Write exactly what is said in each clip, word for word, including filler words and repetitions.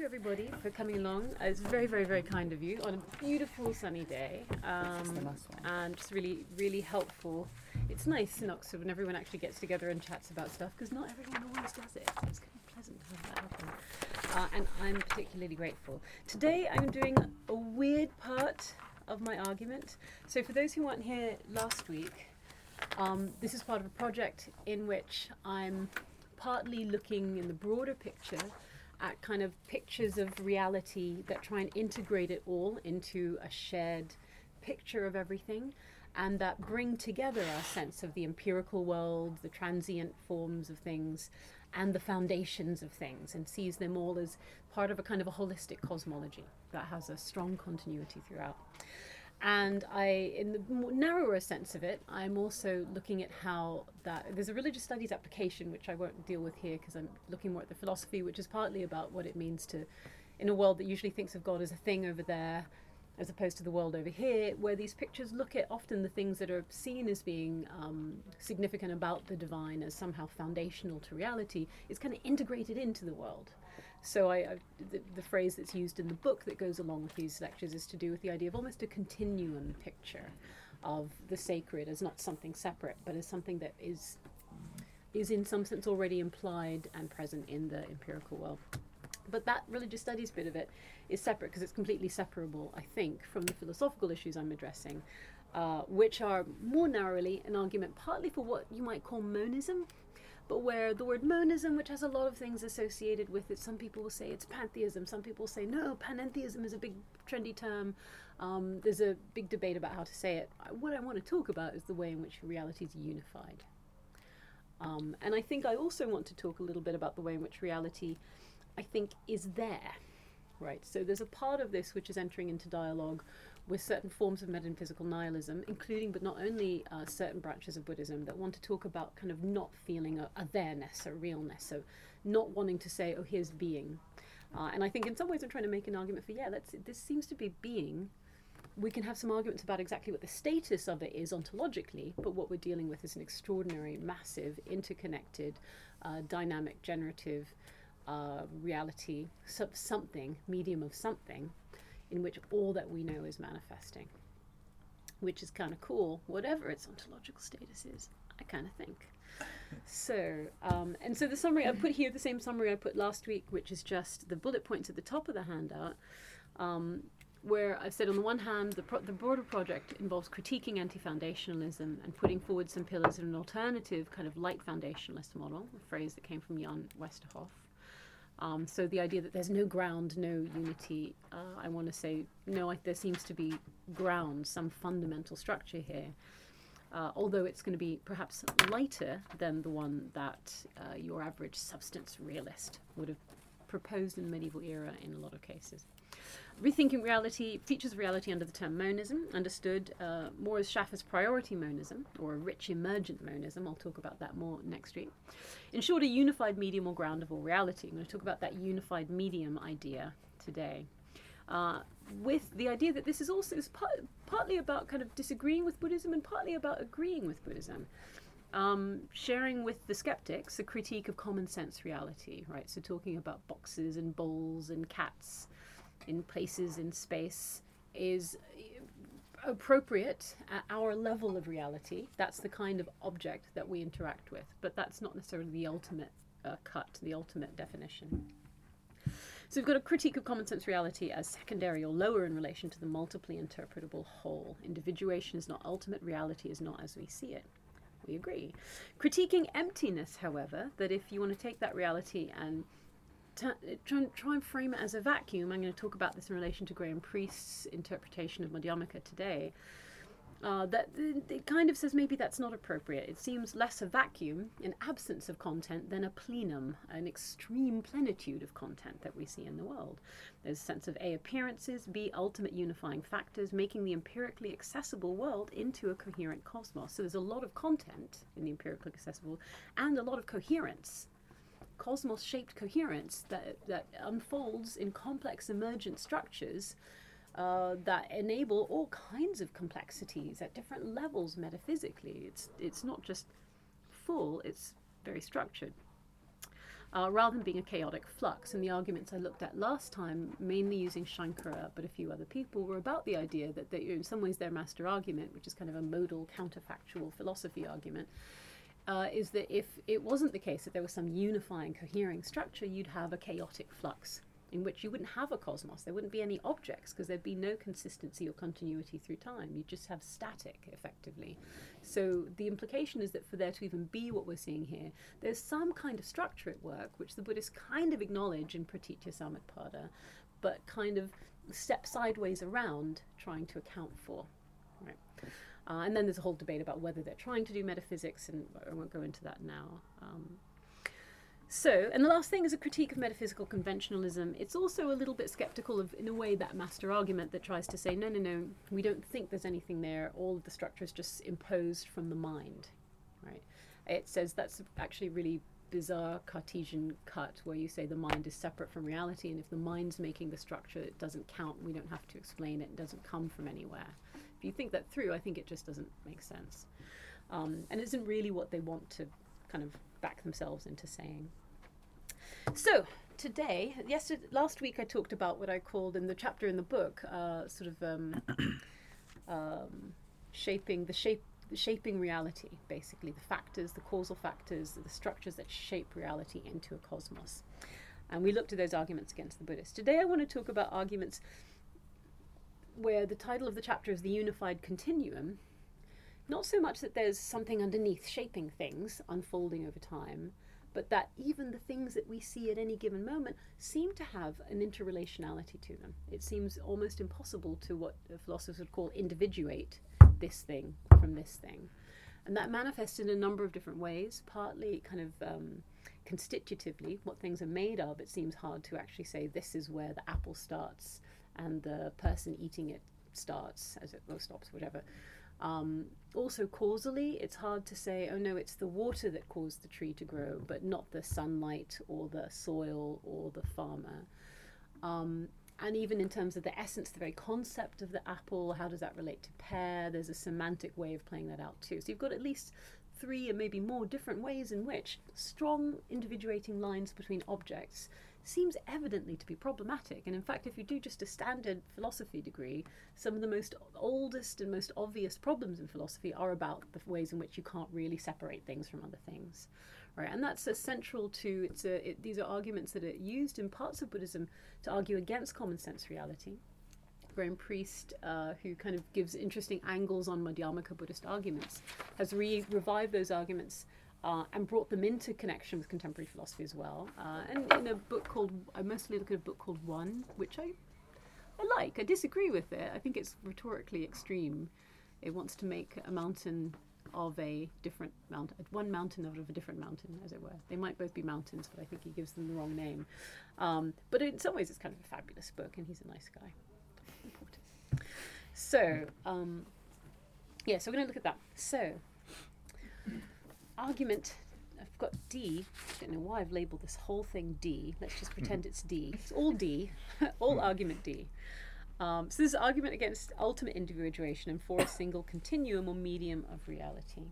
you everybody for coming along. Uh, It's very, very, very kind of you on a beautiful sunny day, um, and just really, really helpful. It's nice in Oxford when everyone actually gets together and chats about stuff, because not everyone always does it. So it's kind of pleasant to have that happen. Uh, and I'm particularly grateful. Today I'm doing a weird part of my argument. So for those who weren't here last week, um, this is part of a project in which I'm partly looking in the broader picture at kind of pictures of reality that try and integrate it all into a shared picture of everything, and that bring together our sense of the empirical world, the transient forms of things, and the foundations of things, and sees them all as part of a kind of a holistic cosmology that has a strong continuity throughout. And I, in the more narrower sense of it, I'm also looking at how that there's a religious studies application, which I won't deal with here because I'm looking more at the philosophy, which is partly about what it means to, in a world that usually thinks of God as a thing over there, as opposed to the world over here, where these pictures look at often the things that are seen as being um, significant about the divine as somehow foundational to reality, is kind of integrated into the world. So I, I the, the phrase that's used in the book that goes along with these lectures is to do with the idea of almost a continuum picture of the sacred as not something separate, but as something that is is in some sense already implied and present in the empirical world. But that religious studies bit of it is separate because it's completely separable, I think, from the philosophical issues I'm addressing, uh, which are more narrowly an argument partly for what you might call monism, but where the word monism, which has a lot of things associated with it, some people will say it's pantheism, some people say no, panentheism is a big trendy term. Um, there's a big debate about how to say it. What I want to talk about is the way in which reality is unified. Um, and I think I also want to talk a little bit about the way in which reality, I think, is there, right? So there's a part of this which is entering into dialogue with certain forms of metaphysical nihilism, including but not only uh, certain branches of Buddhism that want to talk about kind of not feeling a, a there-ness, a realness, so not wanting to say, oh, here's being. Uh, and I think in some ways I'm trying to make an argument for, yeah, that's, this seems to be being. We can have some arguments about exactly what the status of it is ontologically, but what we're dealing with is an extraordinary, massive, interconnected, uh, dynamic, generative uh, reality, sub- something, medium of something, in which all that we know is manifesting, which is kind of cool, whatever its ontological status is, I kind of think. So, um, and so the summary I put here, the same summary I put last week, which is just the bullet points at the top of the handout, um, where I've said on the one hand, the, pro- the broader project involves critiquing anti-foundationalism and putting forward some pillars of an alternative kind of light foundationalist model, a phrase that came from Jan Westerhoff. Um, so the idea that there's no ground, no unity, uh, I want to say, no, I, there seems to be ground, some fundamental structure here, uh, although it's going to be perhaps lighter than the one that uh, your average substance realist would have proposed in the medieval era in a lot of cases. Rethinking reality, features of reality under the term monism, understood uh, more as Schaffer's priority monism, or a rich emergent monism. I'll talk about that more next week. In short, a unified medium or ground of all reality. I'm going to talk about that unified medium idea today. Uh, with the idea that this is also is part, partly about kind of disagreeing with Buddhism and partly about agreeing with Buddhism. Um, sharing with the skeptics a critique of common sense reality, right? So talking about boxes and bowls and cats in places in space is appropriate at our level of reality. That's the kind of object that we interact with, but that's not necessarily the ultimate uh, cut, the ultimate definition. So we've got a critique of common sense reality as secondary or lower in relation to the multiply interpretable whole. Individuation is not ultimate, reality is not as we see it. We agree. Critiquing emptiness, however, that if you want to take that reality and T- try, try and frame it as a vacuum. I'm going to talk about this in relation to Graham Priest's interpretation of Madhyamaka today. Uh, that it kind of says maybe that's not appropriate. It seems less a vacuum, an absence of content, than a plenum, an extreme plenitude of content that we see in the world. There's a sense of A, appearances, B, ultimate unifying factors, making the empirically accessible world into a coherent cosmos. So there's a lot of content in the empirically accessible and a lot of coherence. Cosmos-shaped coherence that, that unfolds in complex emergent structures uh, that enable all kinds of complexities at different levels metaphysically. It's, it's not just full, it's very structured. uh, rather than being a chaotic flux. And the arguments I looked at last time, mainly using Shankara, but a few other people, were about the idea that they, in some ways their master argument, which is kind of a modal counterfactual philosophy argument, uh, is that if it wasn't the case that there was some unifying, cohering structure, you'd have a chaotic flux in which you wouldn't have a cosmos. There wouldn't be any objects because there'd be no consistency or continuity through time. You just have static, effectively. So the implication is that for there to even be what we're seeing here, there's some kind of structure at work, which the Buddhists kind of acknowledge in Pratitya Samutpada, but kind of step sideways around trying to account for. Right? Uh, and then there's a whole debate about whether they're trying to do metaphysics, and I won't go into that now. Um, So, and the last thing is a critique of metaphysical conventionalism. It's also a little bit skeptical of, in a way, that master argument that tries to say, no, no, no, we don't think there's anything there. All of the structure is just imposed from the mind, right? It says that's actually a really bizarre Cartesian cut where you say the mind is separate from reality, and if the mind's making the structure, it doesn't count. We don't have to explain it. It doesn't come from anywhere. If you think that through, I think it just doesn't make sense. Um, and it isn't really what they want to kind of back themselves into saying. So today, yesterday, last week I talked about what I called in the chapter in the book, uh, sort of um, um, shaping the shape, shaping reality. Basically, the factors, the causal factors, the structures that shape reality into a cosmos. And we looked at those arguments against the Buddhists. Today, I want to talk about arguments where the title of the chapter is the unified continuum. Not so much that there's something underneath shaping things, unfolding over time, but that even the things that we see at any given moment seem to have an interrelationality to them. It seems almost impossible to what philosophers would call individuate this thing from this thing. And that manifests in a number of different ways, partly kind of um, constitutively, what things are made of. It seems hard to actually say this is where the apple starts and the person eating it starts, as it or stops, whatever. Um, also causally, it's hard to say, oh no, it's the water that caused the tree to grow, but not the sunlight or the soil or the farmer. Um, and even in terms of the essence, the very concept of the apple, how does that relate to pear? There's a semantic way of playing that out too. So you've got at least three and maybe more different ways in which strong individuating lines between objects seems evidently to be problematic. And in fact, if you do just a standard philosophy degree, some of the most oldest and most obvious problems in philosophy are about the ways in which you can't really separate things from other things, right? And that's essential to, it's a, it, these are arguments that are used in parts of Buddhism to argue against common sense reality. Graham Priest, uh, who kind of gives interesting angles on Madhyamaka Buddhist arguments, has re- revived those arguments Uh, and brought them into connection with contemporary philosophy as well. Uh, and in a book called, I mostly look at a book called One, which I, I like. I disagree with it. I think it's rhetorically extreme. It wants to make a mountain of a different mountain, one mountain out of a different mountain, as it were. They might both be mountains, but I think he gives them the wrong name. Um, but in some ways, it's kind of a fabulous book, and he's a nice guy. Important. So, um, yeah, so we're going to look at that. So, argument, I've got D. I don't know why I've labelled this whole thing D. Let's just pretend it's D. It's all D. all argument D. Um, so this is argument against ultimate individuation and for a single continuum or medium of reality.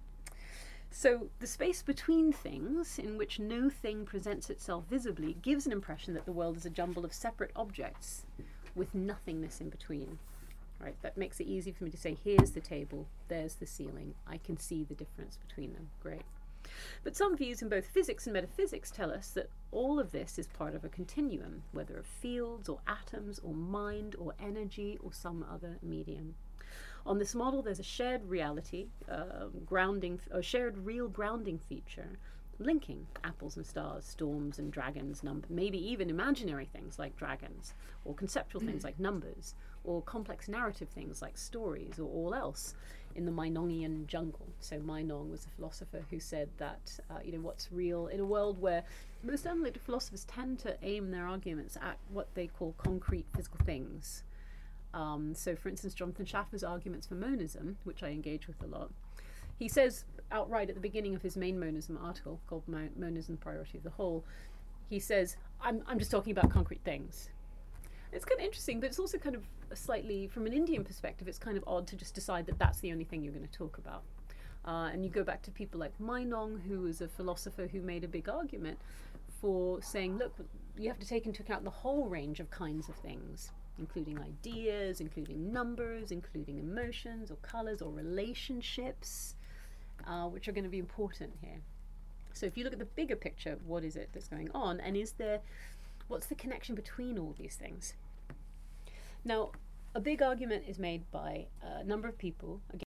So the space between things, in which no thing presents itself visibly, gives an impression that the world is a jumble of separate objects with nothingness in between. Right, that makes it easy for me to say, here's the table, there's the ceiling. I can see the difference between them. Great. But some views in both physics and metaphysics tell us that all of this is part of a continuum, whether of fields or atoms or mind or energy or some other medium. On this model, there's a shared reality, uh, grounding, a shared real grounding feature, linking apples and stars, storms and dragons, num- maybe even imaginary things like dragons, or conceptual things like numbers, or complex narrative things like stories, or all else in the Meinongian jungle. So Meinong was a philosopher who said that, uh, you know, what's real in a world where most analytic philosophers tend to aim their arguments at what they call concrete physical things. Um, so, for instance, Jonathan Schaffer's arguments for monism, which I engage with a lot, he says outright at the beginning of his main monism article called Mo- Monism, the Priority of the Whole, he says, I'm, I'm just talking about concrete things. It's kind of interesting, but it's also kind of a slightly, from an Indian perspective, it's kind of odd to just decide that that's the only thing you're going to talk about. Uh, and you go back to people like Meinong, who was a philosopher who made a big argument for saying, look, you have to take into account the whole range of kinds of things, including ideas, including numbers, including emotions or colors or relationships, uh, which are going to be important here. So if you look at the bigger picture, what is it that's going on, and is there, what's the connection between all these things? Now, a big argument is made by a number of people against